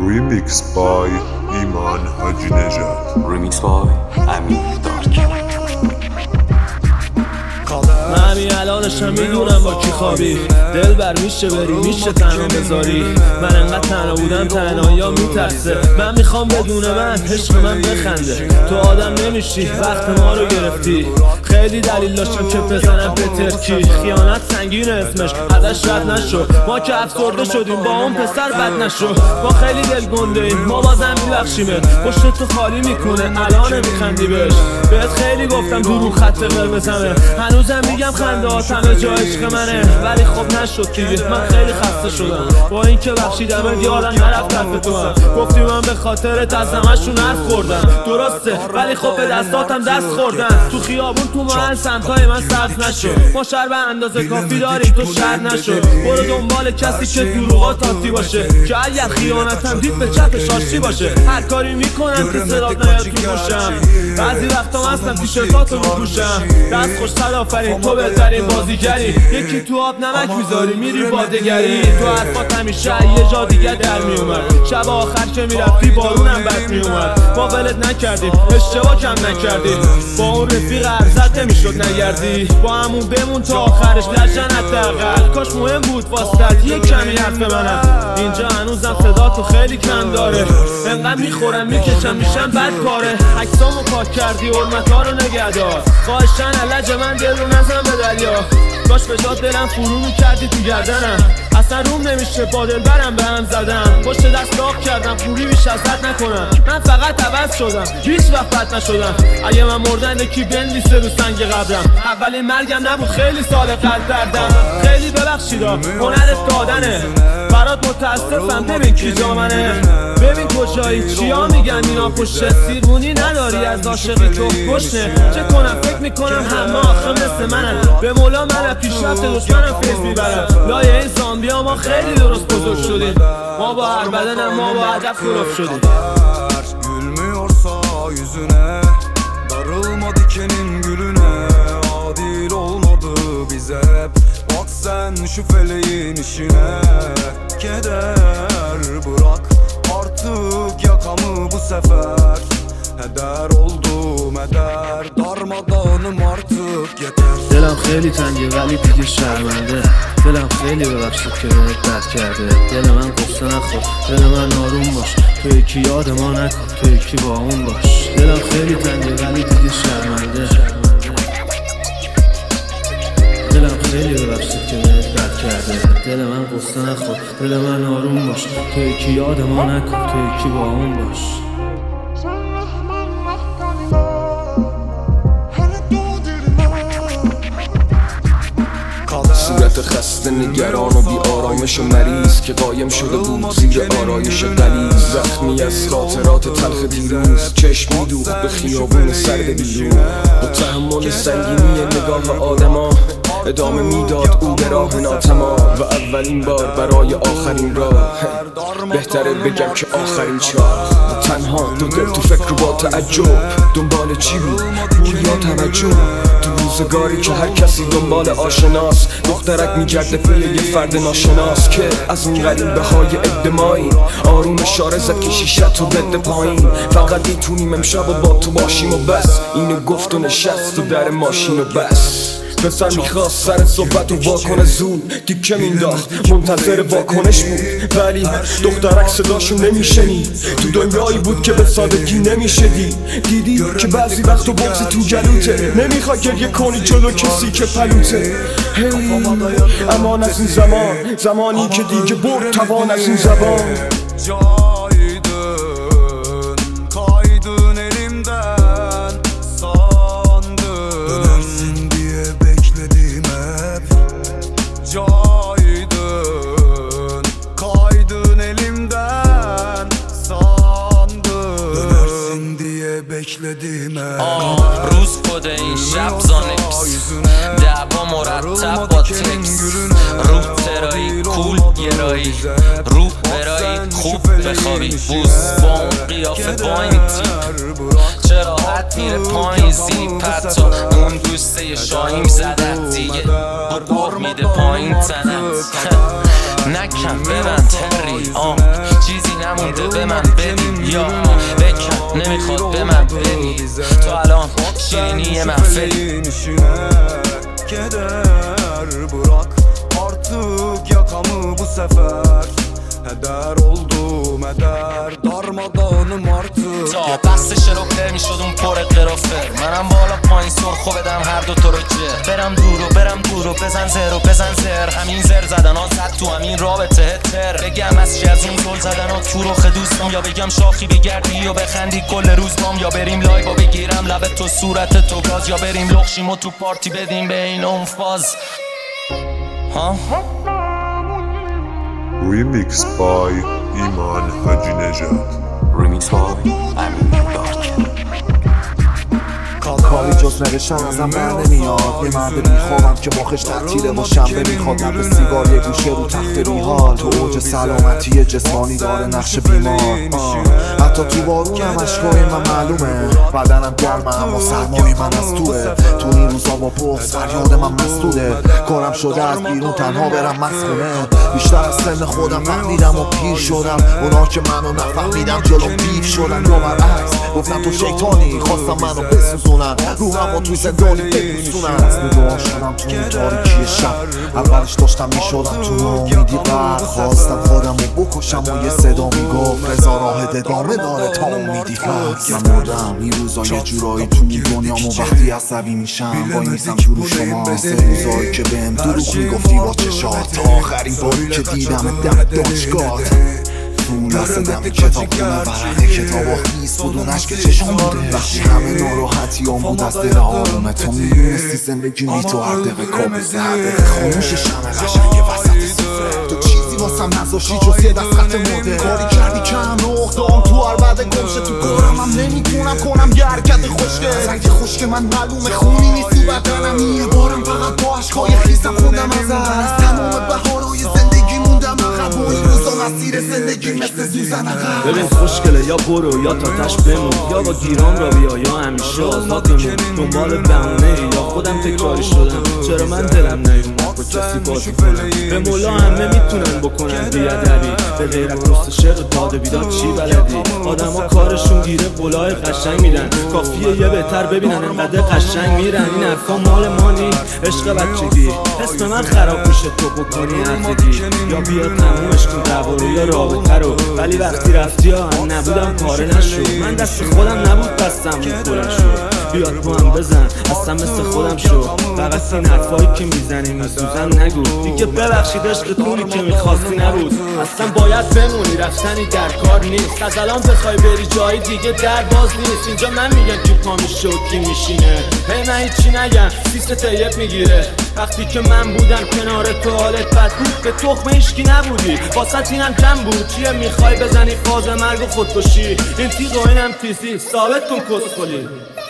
Remix by ایمان حاجی نژاد. Remix by امیر دارک. من همین الانشم میدونم با کی خوابی، دل بر میشه بری میشه تنها بذاری. من انقدر تنها بودم تنهایی میترسه. من میخوام بدون من عشق من بخنده. تو آدم نمیشی وقت ما رو گرفتی. خیلی دلیل داشتم که بزنم به ترکی. خیانت سنگین اسمش ازش رد نشو. ما که افسرده شدیم با اون پسر بد نشو. ما خیلی دل گنده ایم ما بازم میبخشیمت. پشت تو خالی میکنه الان میخندی بهش. بهت خیلی گفتم دورو خط قرمزمه. هنوزم میگم خنده ها همه جا عشق منه. ولی خب نشد دیگه من خیلی خسته شدم. با اینکه بخشیدم یادم نرفت طرف تو هم. گفتی من به خاطرت از همشون حرف خوردم. درسته ولی خب به دستاتم دست خوردن. تو خیابون تو محل سمتای من سبز نشو. ما شهر به اندازه کافی داریم تو شهر نشو. برو دنبال کسی که دروغا تاتی باشه، که اگر خیانتم دید به چپ شاشی باشه. هر کاری میکنم که صدات نیاد تو گوشم. بعضی وقتا هستم تیشرتاتو میپوشم. دست خوش صد آفرین تو بهترین بازیگری. یکی تو آب نمک میذاری میری بادگری. تو حرفات همیشه یه جا دیگه در میومد. شب آخر که میرفتی بارونم بد میومد. ما ولت نکردیم اشتباه کم نکردیم. با اون رفیق ارزت نمیشد نگردی. با همون بمون تا آخرش لجن حداقل. کاش مهم بود واسطت یه کمی حرف منم. اینجا هنوزم صدا تو خیلی کم داره. انقدر میخورم میکشم میشم بد کاره. عکسامو پاک کردی حرمت‌ها رو نگهدار. خواهشن علج من دل رو نزن به دریا. کاش به جات دلم فرو میکردی تو گردنم. اصلا روم نمیشه با دل برم به هم زدم. پشت دست داغ کردم خوری بیش از حد نکنم. من فقط عوض شدم هیچ وقت بد نشدم. اگه من مردن یکی بنویسه رو سنگ قبرم. اولین مرگم نبود خیلی سال قلب دردم. خیلی ببخشیدا هنرت دادنه. برات متاسفم ببین کی جا منه. ببین کجایی چیا میگن اینا پشت. سیرمونی نداری از عاشقی تو گشنه. چه کنم فکر میکنم همه آخه مثل منن. به مولا من پیشرفت دشمنم فیض میبرم. لایه این زامبیا ما خیلی درست بزرگ şudin. ما با هر بدنم ما با هدف خلاف şudin. Gülmüyorsa yüzüne, darılma dikenin gülüne. Adil olmadı bize hep. Bak sen şu feleğin işine. Keder bırak artık yakamı bu sefer. Heder oldum eder, darmadağınım artık yeter. دلم خیلی تنگه ولی دیگه شرمنده. دلم خیلی ببخشید که بهت بد کرده. دل من قصه نخور دل من آروم باش. تو یکی یاد ما نکن تو یکی با اون باش. دلم خیلی تنگه ولی دیگه شرمنده. دلم خیلی ببخشید که بهت بد کرده. دل من قصه نخور دل من آروم باش. تو یکی یاد ما نکن تو یکی با اون باش. صورت خسته نگران و بی آرامش و مریض که قایم شده بود زیر آرایش غلیظ. زخمی از خاطرات تلخ دیروز، چشم میدوخت به خیابون سرد بیرون. با تحمل سنگینی نگاه آدما ادامه میداد او به راه ناتمام. و اولین بار برای آخرین راه بهتره بگم که آخرین چاه. تنها دو دل تو فکر با تعجب دنبال چی بود پول یا توجه. تو روزگاری که هر کسی دنبال آشناس، دخترک میگرده پی یه فرد ناشناس که از اون غریبه های ادمایی. آروم اشاره زد که شیشت رو بده پایین. فقط میتونیم امشب و با تو باشیم و بس. اینو گفت و نشست و در ماشین و بس. پسر میخواست سر صحبت و واکنه زود دیگه مینداخت منتظر واکنش بود. ولی دخترک صداشو نمیشنید. تو دنیایی بود که به سادگی نمیشه دیدی که بعضی وقت و بغض تو گلوته. نمیخوای گریه کنی جلو کسی که پلوته. امان از این زمانی که دیگه برد توان از این زبان. Kaydın elimden sandım. Dönersin diye bekledim hep. Caydın kaydın elimden sandım. Dönersin diye bekledim hep. روز خود این شب زانکس دعوا مرتب با تکس. روح ترایی کول گرایی روح برایی خوب بخوابی بوز با اون قیافه با این تیپ. چرا حد میره پایین زیپ حتی اون دوسته شاهیم زدت دیگه. بر میده پایین تنت نکن ببند تری چیزی نمونده به من بدی یا بکن نمیخواد به من بری تو الان şirinliğe mahveli Keder bırak artık yakamı bu sefer Heder oldum heder darmadağınım artık تا بست شروکتر می شدم پر قرافر منم بالا پایین سرخو بدم هر دو تو رو جر برم دور و بزن زر و بزن زر همین زر زدن ها زد تو همین رابطه تر بگم از چی از اون زل زدن ها تو رخ دوستم یا بگم شاخی بگردی و بخندی کل روز بام یا بریم لایو و بگیرم لب تو صورت تو گاز یا بریم لخشیم و تو پارتی بدیم به این اون فاز ها Remix by ایمان حاجی نژاد Remix by امین دارک کاری جز نوشتن ازم بر نمیاد یه مرد بیخوابم که مخش تعطیله و شنبه میخواد لب سیگار یه گوشه رو تخت بیحال تو اوج سلامتی جسمانی داره نقش بیمار حتی تو بارونم اشکای من معلومه بدنم گرمه اما سرمای من از توه تو این روزا با بغض فریاد من مسدوده کارم شده از بیرون تنها برم مسخونه بیشتر از سن خودم فهمیدم و پیر شدم اونا که منو نفهمیدم جلو بیف شدن یا برعکس گفتم تو شیطانی خواستم منو بسوزونن روحم و توی زندانی بپوسونن از نگاه شدم تو اون تاریکی شب اولش داشتم میشدم تو ناامیدی غرق خواستم خودم رو بکشم و یه صدا میگفت رضا راه ادامه داره تا امیدی هست من مردم این روزا یه جورایی تو دنیام و وقتی عصبی میشم وای میسم تو رو شما سه روزایی که بهم دروغ میگفتی با چشات تا آخرین باری که دیدم دم دانشگاه دم کتاب خونه ورقه کتاب و خیز بود اون عشق چشم بوده وقتی همه ناراحتی هم بود از دل آرومه تو میدونستی زندگی می تو هر دقیقه کابوسه هر دقیقه خاموش شمع قشنگ وسط سفره تو چیزی واسم نذاشتی جز یه دست خط مرده کاری کردی که همه اخدام تو هر بعد گمشه تو کارم هم نمیتونم کنم یه حرکت خوشگه رنگ خشک من معلومه خونی نیستی بدنم یه بارم فقط با عشقای خیسم خوندم از تمام بهارای زندگی موندم عقب و این روزا مسیر زندگی مثل سوزن عقب ببین خوشگله یا برو یا تا تش بمون یا با گیران را بیا یا همیشه آزاد بمون دنبال بهونه یا خودم تکراری شدم چرا من دلم نیومد با کسی بازی کنم به مولا همه میتونن بکنن بیادبی به غیر از رست شعر داده بیداد چی بلدی آدم ها کارشون گیره بلای قشنگ میدن کافیه یه بهتر ببینن انقدر قشنگ میرن این حرفا مال مانی عشق بچگی اسم من خراب میشه تو بکنی هرزگی یا بیا تمومش کن دعوا رو یا رابطه رو ولی وقتی رفتی ها هم نبودم کاره نشد من دست خودم نبود دستم میخورم شد بیاد با هم بزن اصلا مثل خودم شو فقط این حرفایی که میزنی میسوزن نگو دیگه ببخشید عشقتونی که میخواستی نبود اصلا باید بمونی رفتنی در کار نیست از الان بخوای بری جایی دیگه در باز نیست اینجا من میگم کی پا میشه و کی میشینه هی من هیچی نگم سیست طیب میگیره وقتی که من بودم کنار تو حالت بد بود به تخم هیچکی نبودی واسط اینم کم بود چیه میخوای بزنی فاز مرگ و خودکشی این تیغ و اینم تیزی ثابت کن کسخلی